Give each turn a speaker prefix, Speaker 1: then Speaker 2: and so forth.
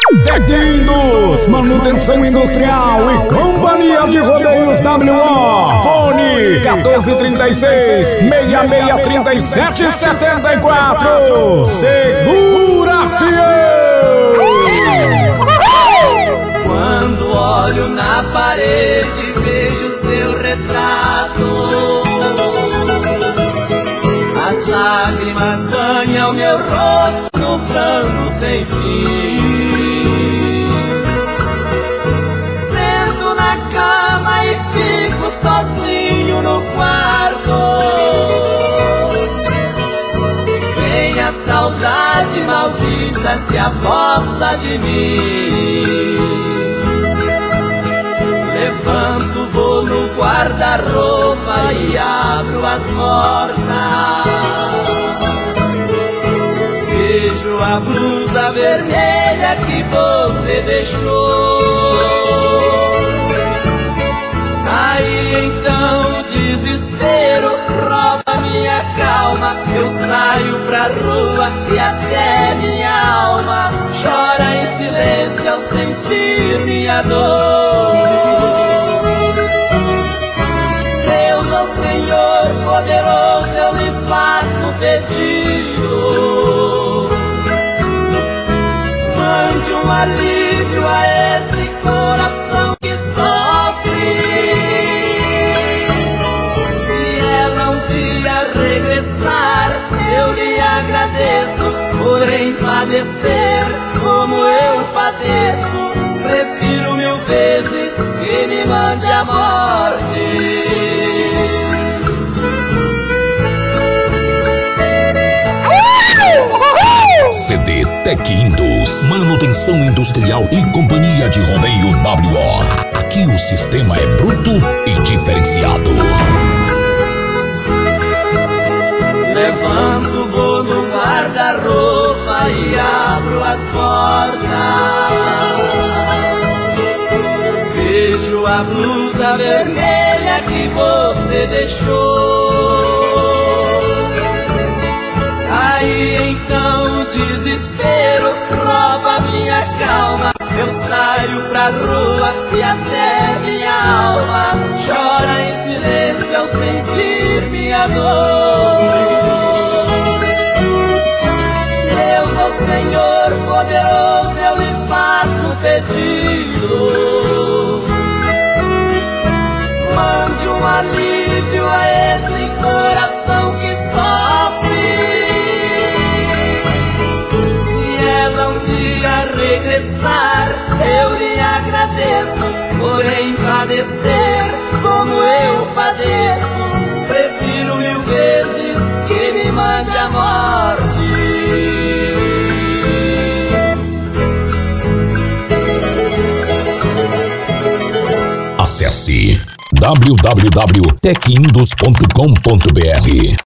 Speaker 1: Tequindos, manutenção industrial e companhia de rodeios WO. Fone 1436-6637-74. Segura, fiel!
Speaker 2: Quando olho na parede, vejo seu retrato. As lágrimas banham meu rosto no pranto sem fim. Sento na cama e fico sozinho no quarto. Vem a saudade maldita se aposta de mim. Levanto, vou no guarda-roupa e abro as portas. Vejo a blusa vermelha que você deixou. Aí então o desespero rouba minha calma. Eu saio pra rua e até minha alma chora em silêncio ao sentir minha dor. Deus, ó Senhor poderoso, eu lhe faço um pedido. Mande um alívio a esse coração que sofre. Se ela um dia regressar, eu lhe agradeço por padecer como eu padeço. Prefiro 1000 vezes que me mande a morte.
Speaker 3: CD Tequindos, manutenção industrial e companhia de rodeio WO. Aqui o sistema é bruto e diferenciado.
Speaker 2: Levanto, vou no guarda-roupa e abro as portas. Vejo a blusa vermelha que você deixou. Aí então o desespero rouba minha calma. Eu saio pra rua e até minha alma chora em silêncio ao sentir minha dor. Deus, ó Senhor poderoso, eu lhe faço um pedido. Mande um alívio a esse coração que sofre. Regressar, eu lhe agradeço por padecer como eu padeço. Prefiro 1000 vezes que me mande a morte.
Speaker 3: Acesse www.tequindos.com.br